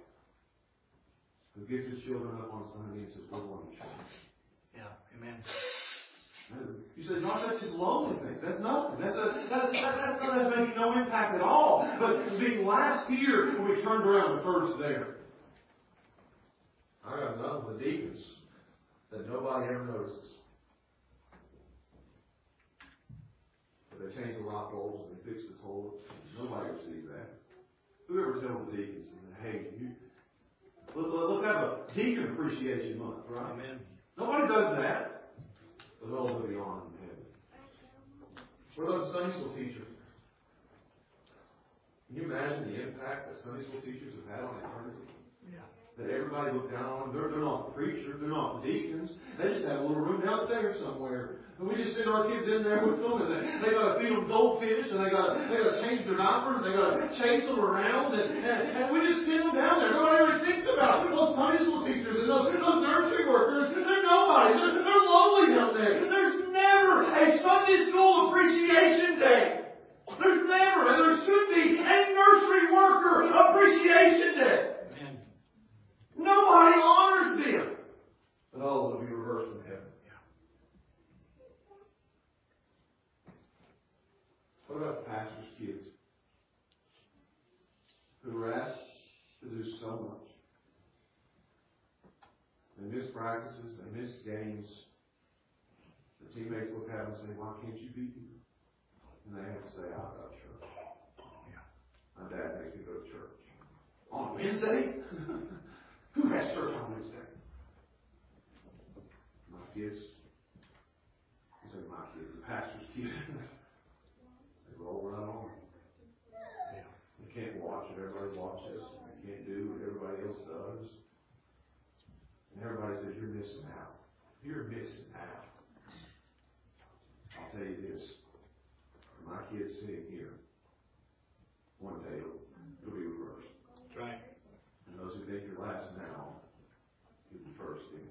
Who gets his children up on Sunday and says, we're going to church. Yeah. Amen. You say, John, that's just lonely things. That's nothing. That's, a, that, that, that's, that's making no impact at all. But being last here when we turned around the first there. I got enough of the deacons that nobody ever notices. But they change the light bulbs and they fix the toilets. Nobody ever sees that. Whoever tells the deacons, hey, you, let, let, let's have a deacon appreciation month, right? Amen. Nobody does that. But those will be on in heaven. What about the Sunday school teacher? Can you imagine the impact that Sunday school teachers have had on eternity? Yeah. That everybody looked down on them. They're, they're not the preacher. They're not the deacons. They just have a little room downstairs somewhere. And we just send our kids in there with them, and they, they got to feed them goldfish, and they got they got to change their diapers, they got to chase them around, and, and, and we just send them down there. Nobody ever thinks about it. Those Sunday school teachers and those, those nursery workers, they're nobody. They're, they're lonely down there. There's never a Sunday school appreciation day. There's never, and there should be, a nursery worker appreciation day. Amen. Nobody honors them. But all will be reversed in heaven. What about the pastor's kids who are asked to do so much? They miss practices, they miss games. The teammates look at them and say, why can't you be here? And they have to say, I've got church. Yeah. My dad makes me go to church. On Wednesday? Who has church on Wednesday? My kids. I say my kids, the pastor's kids. They roll right on. Yeah. They can't watch what everybody watches. They can't do what everybody else does. And everybody says, you're missing out. You're missing out. I'll tell you this. For my kids sitting here, one day it'll, it'll be reversed. That's right. And those who think you're last now, you'll be first in.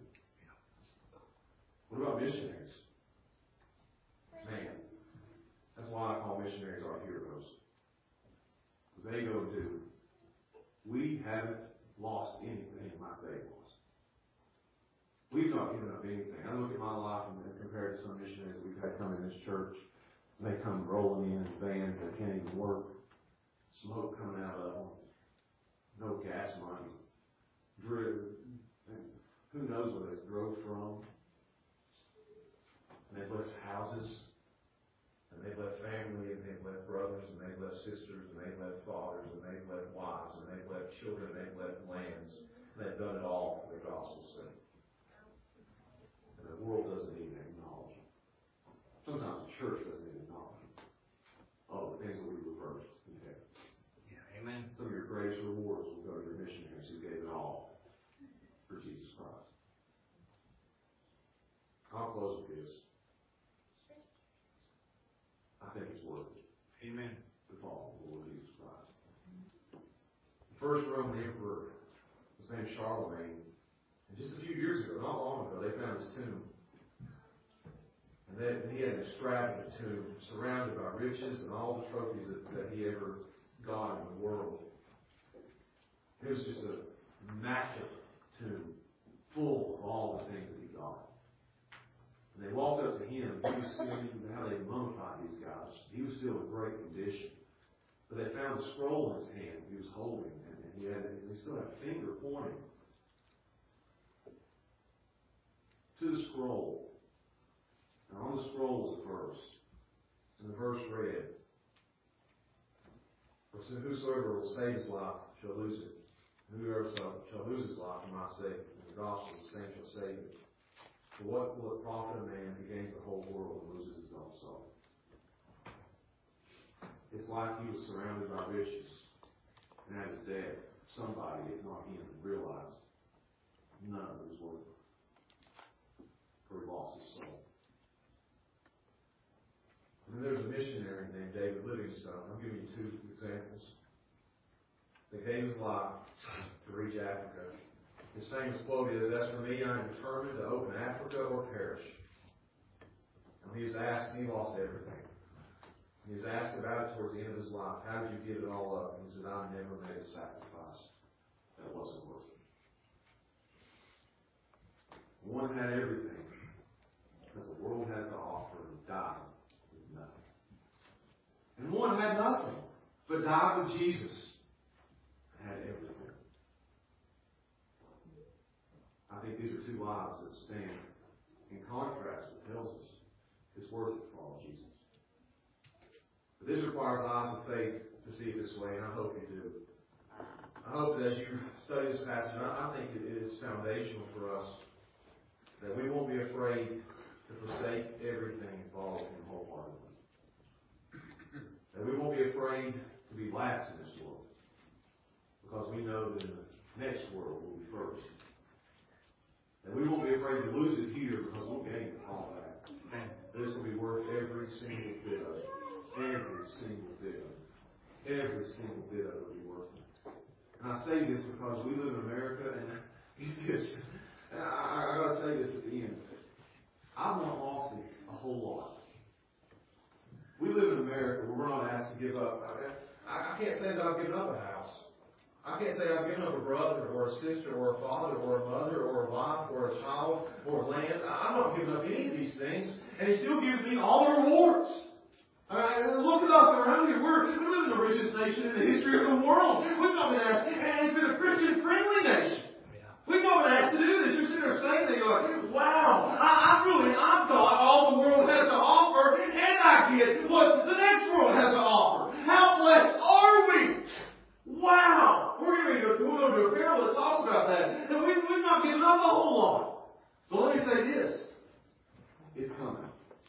What about missionaries? Man, that's why I call missionaries our heroes. Because they go do. We haven't lost anything like they lost. We've not given up anything. I look at my life and compare it to some missionaries that we've had come in this church. They come rolling in vans that can't even work. Smoke coming out of them. No gas money. Driven. Who knows where they drove from. And they've left houses. And they've left family. And they've left brothers. And they've left sisters. And they've left fathers. And they've left wives. And they've left children. And they've left lands. And they've done it all for the gospel's sake. And the world doesn't even acknowledge them. Sometimes the church doesn't even acknowledge them. Oh, the things will be reversed in heaven. Yeah, amen. Some of your greatest rewards will go to your missionaries who gave it all for Jesus Christ. I'll close with this. I think it's worth it. Amen. To follow the Lord Jesus Christ. The first Roman emperor was named Charlemagne. And just a few years ago, not long ago, they found his tomb. And then he had an extravagant tomb surrounded by riches and all the trophies that, that he ever got in the world. It was just an immaculate tomb full of all the things that he got. And they walked up to him. He was still, how they mummified these guys. He was still in great condition. But they found a scroll in his hand he was holding, and, and he had, and he still had a finger pointing to the scroll. And on the scroll was a verse. And the verse read, whosoever will save his life shall lose it. And whoever shall lose his life for my sake, and the gospel, the same shall save it. For what will it profit a man if he gains the whole world and loses his own soul? It's like he was surrounded by riches. And at his death, somebody, if not him, realized none of it was worth it. For he lost his soul. And then there's a missionary named David Livingstone. I'll give you two examples. That gave his life to reach Africa. His famous quote is, as for me, I am determined to open Africa or perish. And he was asked, and he lost everything. He was asked about it towards the end of his life. How did you give it all up? And he said, I never made a sacrifice that wasn't worth it. One had everything that the world has to offer and died with nothing. And one had nothing, but died with Jesus and had everything. I think these are two lives that stand in contrast that tells us it's worth it to follow Jesus. But this requires eyes of faith to see it this way, and I hope you do. I hope that as you study this passage, I think it is foundational for us that we won't be afraid to forsake everything and follow Him wholeheartedly. That we won't be afraid to be last in this world, because we know that in the next world we'll be first. And we won't be afraid to lose it here, because we'll gain it all back. This will be worth every single bit of it. Every single bit of it. Every single bit of it will be worth it. And I say this because we live in America, and get this. And I, I, I got to say this at the end. I've not lost it a whole lot. We live in America where we're not asked to give up. I, I can't say that I've given up a house. I can't say I've given up a brother or a sister or a father or a mother or a wife or a child or land. I'm not giving up any of these things. And He still gives me all the rewards. Uh, look at us around here. We're, we live in the richest nation in the history of the world. We've not been asked, and it's been a Christian-friendly nation. We've not been asked to do this. You're sitting there saying that you're like, wow, I, I really, I've got all the world has to offer, and I get what the next world has to offer. How blessed are we? Wow! We're going to go to, we're going to do a parable that talks about that. And we, we've not given up a whole lot. So let me say this. It's coming.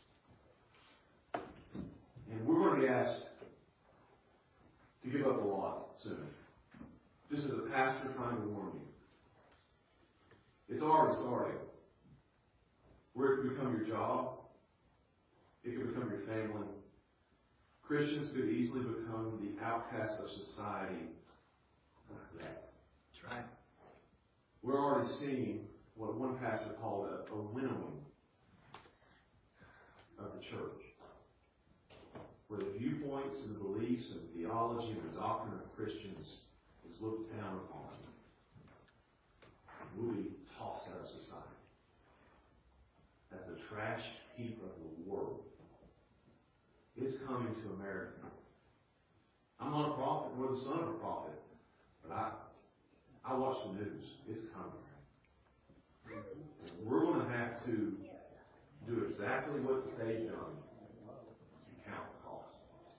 And we're going to be asked to give up a lot soon. Just as a pastor trying to warn you. It's already starting. Where it could become your job. It could become your family. Christians could easily become the outcasts of society like that. That's right. We're already seeing what one pastor called a, a winnowing of the church. Where the viewpoints and the beliefs and theology and the doctrine of Christians is looked down upon. We'll be tossed out of society as the trash heap of the world. It's coming to America. I'm not a prophet, nor the son of a prophet, but I, I watch the news. It's coming. And we're going to have to do exactly what they've done and count the cost.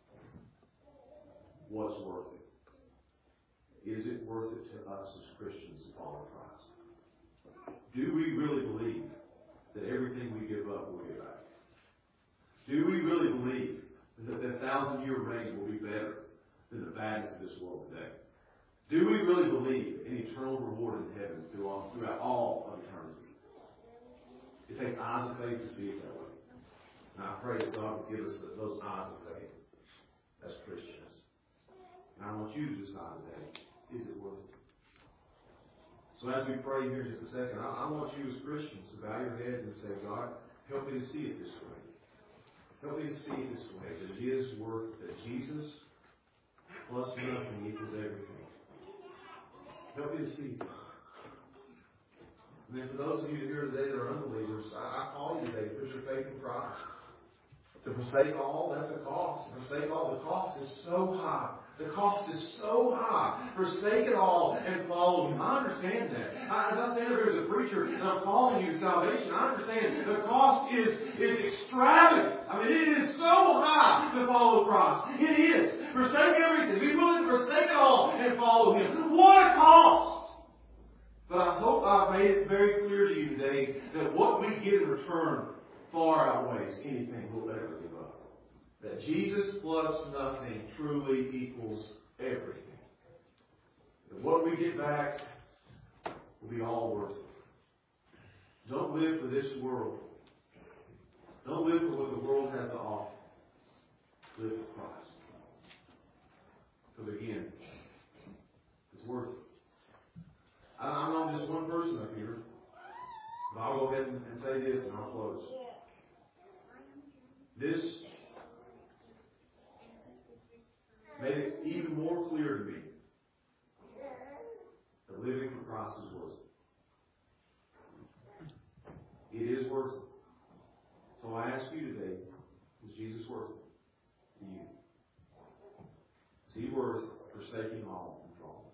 What's worth it? Is it worth it to us as Christians to follow Christ? Do we really believe that everything we give up will get back? Do we really believe that the thousand-year reign will be better than the badness of this world today? Do we really believe in eternal reward in heaven throughout, throughout all of eternity? It takes eyes of faith to see it that way. And I pray that God will give us those eyes of faith as Christians. And I want you to decide today, is it worth it? So as we pray here in just a second, I, I want you as Christians to bow your heads and say, God, help me to see it this way. Help me to see it this way, that it is worth it, that Jesus plus nothing equals everything. Help me to see it. And then for those of you here today that are unbelievers, I, I call you today to put your faith in Christ. To forsake all, that's the cost. To forsake all, the cost is so high. The cost is so high. Forsake it all and follow Him. I understand that. I, as I stand up here as a preacher and I'm calling you to salvation, I understand the cost is, is extravagant. I mean, it is so high to follow Christ. It is. Forsake everything. Be willing to forsake it all and follow Him. What a cost! But I hope I've made it very clear to you today that what we get in return far outweighs anything we'll ever give up. That Jesus plus nothing truly equals everything. That what we get back will be all worth it. Don't live for this world. Don't live for what the world has to offer. Live for Christ. Because again, it's worth it. I know just one person up here, but I'll go ahead and say this and I'll close. This made it even more clear to me that living for Christ is worth it. It is worth it. So I ask you today, is Jesus worth it to you? Is He worth forsaking all and following?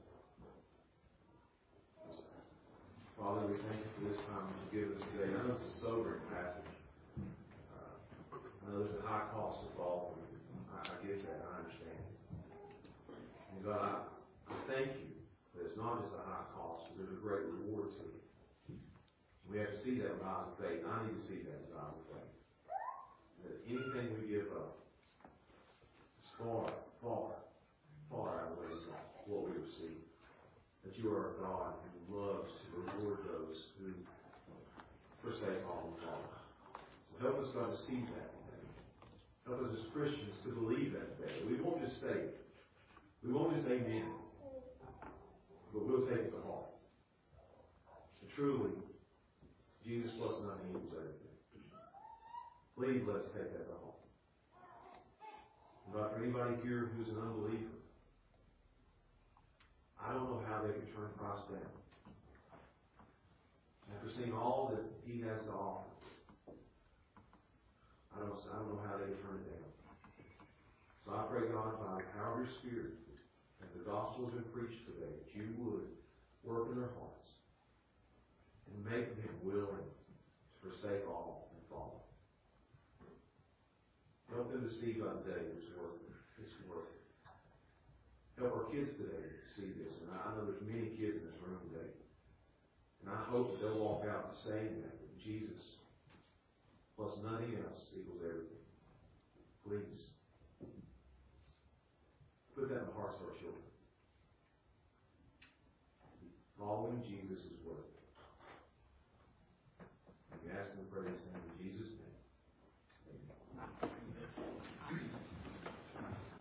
Father, we thank you for this time you've given us today. I know it's a sobering passage. Uh, I know there's a high cost involved. I, I get that. I understand. And God, I, I thank you that it's not just a high cost, but there's a great reward to it. We have to see that with eyes of faith. I need to see that with eyes of faith. That anything we give up is far, far, far outweighs what we receive. That you are a God who loves to reward those who forsake all and follow. So help us, God, to see that today. Help us as Christians to believe that today. We won't just say it. We won't just amen it. But we'll take it to heart. And truly, Jesus plus nothing equals everything. Please let us take that to heart. But for anybody here who's an unbeliever, I don't know how they can turn Christ down. After seeing all that He has to offer, I don't, I don't know how they can turn it down. So I pray, God, by the power of your Spirit, as the gospel has been preached today, that you would work in their hearts and make them willing to forsake all and follow. Help them to see by the day it's worth it. It's worth it. Help our kids today to see this. And I know there's many kids in this room today. And I hope that they'll walk out saying that, that Jesus plus nothing else equals everything. Please. Put that in the hearts of our children. Following Jesus is worth it.